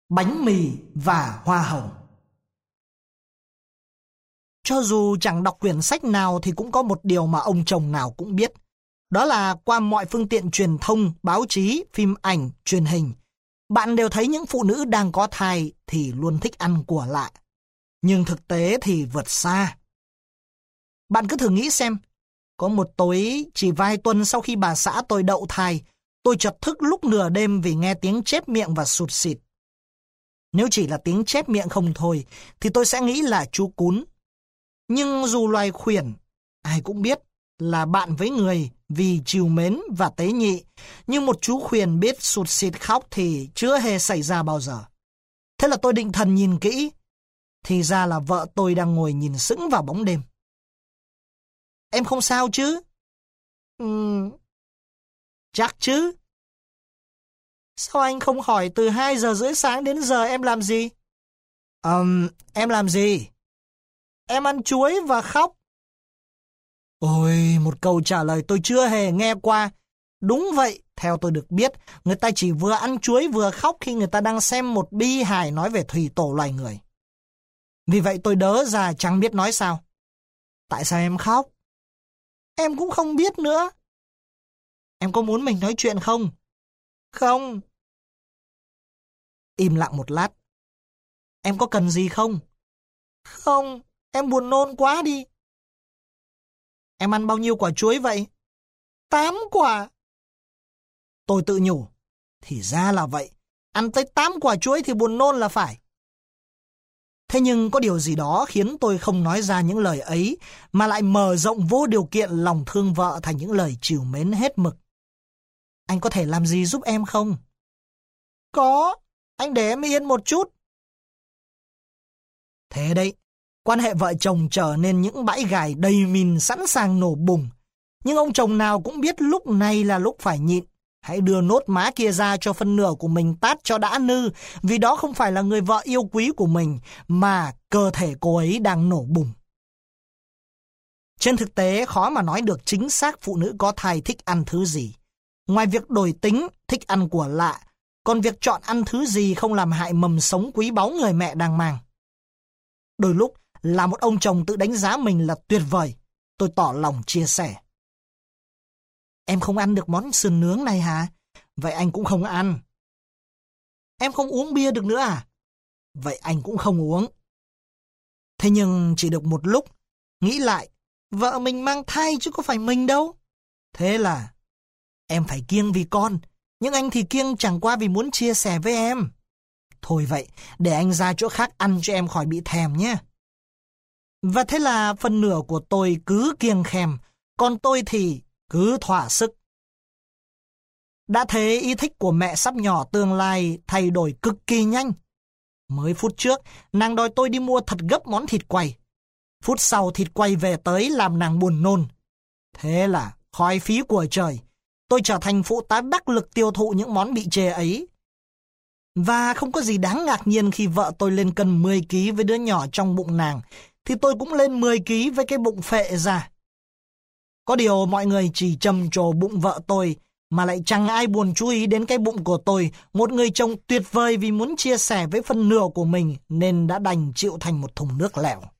bánh mì và hoa hồng. Cho dù chẳng đọc quyển sách nào thì cũng có một điều mà ông chồng nào cũng biết. Đó là qua mọi phương tiện truyền thông, báo chí, phim ảnh, truyền hình, bạn đều thấy những phụ nữ đang có thai thì luôn thích ăn của lạ. Nhưng thực tế thì vượt xa. Bạn cứ thử nghĩ xem, có một tối chỉ vài tuần sau khi bà xã tôi đậu thai, tôi chợt thức lúc nửa đêm vì nghe tiếng chép miệng và sụt sịt. Nếu chỉ là tiếng chép miệng không thôi, thì tôi sẽ nghĩ là chú cún. Nhưng dù loài khuyển, ai cũng biết là bạn với người vì trìu mến và tế nhị, nhưng một chú khuyển biết sụt sịt khóc thì chưa hề xảy ra bao giờ. Thế là tôi định thần nhìn kỹ, thì ra là vợ tôi đang ngồi nhìn sững vào bóng đêm. Em không sao chứ? Chắc chứ. Sao anh không hỏi từ 2:30 sáng đến giờ em làm gì? Em làm gì? Em ăn chuối và khóc. Ôi, một câu trả lời tôi chưa hề nghe qua. Đúng vậy, theo tôi được biết, người ta chỉ vừa ăn chuối vừa khóc khi người ta đang xem một bi hài nói về thủy tổ loài người. Vì vậy tôi đớ ra chẳng biết nói sao. Tại sao em khóc? Em cũng không biết nữa. Em có muốn mình nói chuyện không? Không. Im lặng một lát. Em có cần gì không? Không, em buồn nôn quá đi. Em ăn bao nhiêu quả chuối vậy? 8 quả. Tôi tự nhủ. Thì ra là vậy. Ăn tới 8 quả chuối thì buồn nôn là phải. Thế nhưng có điều gì đó khiến tôi không nói ra những lời ấy, mà lại mở rộng vô điều kiện lòng thương vợ thành những lời trìu mến hết mực. Anh có thể làm gì giúp em không? Có, anh để em yên một chút. Thế đấy, quan hệ vợ chồng trở nên những bãi gài đầy mìn sẵn sàng nổ bùng. Nhưng ông chồng nào cũng biết lúc này là lúc phải nhịn. Hãy đưa nốt má kia ra cho phân nửa của mình tát cho đã nư, vì đó không phải là người vợ yêu quý của mình, mà cơ thể cô ấy đang nổ bùng. Trên thực tế, khó mà nói được chính xác phụ nữ có thai thích ăn thứ gì. Ngoài việc đổi tính, thích ăn của lạ, còn việc chọn ăn thứ gì không làm hại mầm sống quý báu người mẹ đang mang. Đôi lúc là một ông chồng tự đánh giá mình là tuyệt vời, tôi tỏ lòng chia sẻ. Em không ăn được món sườn nướng này hả? Vậy anh cũng không ăn. Em không uống bia được nữa à? Vậy anh cũng không uống. Thế nhưng chỉ được một lúc, nghĩ lại, vợ mình mang thai chứ có phải mình đâu. Thế là em phải kiêng vì con, nhưng anh thì kiêng chẳng qua vì muốn chia sẻ với em. Thôi vậy, để anh ra chỗ khác ăn cho em khỏi bị thèm nhé. Và thế là phần nửa của tôi cứ kiêng khem, còn tôi thì cứ thỏa sức. Đã thế ý thích của mẹ sắp nhỏ tương lai thay đổi cực kỳ nhanh. Mới phút trước, nàng đòi tôi đi mua thật gấp món thịt quay. Phút sau thịt quay về tới làm nàng buồn nôn. Thế là khói phí của trời. Tôi trở thành phụ tá đắc lực tiêu thụ những món bị chê ấy. Và không có gì đáng ngạc nhiên khi vợ tôi lên cân 10 kg với đứa nhỏ trong bụng nàng, thì tôi cũng lên 10 kg với cái bụng phệ ra. Có điều mọi người chỉ trầm trồ bụng vợ tôi, mà lại chẳng ai buồn chú ý đến cái bụng của tôi, một người chồng tuyệt vời vì muốn chia sẻ với phần nửa của mình nên đã đành chịu thành một thùng nước lèo.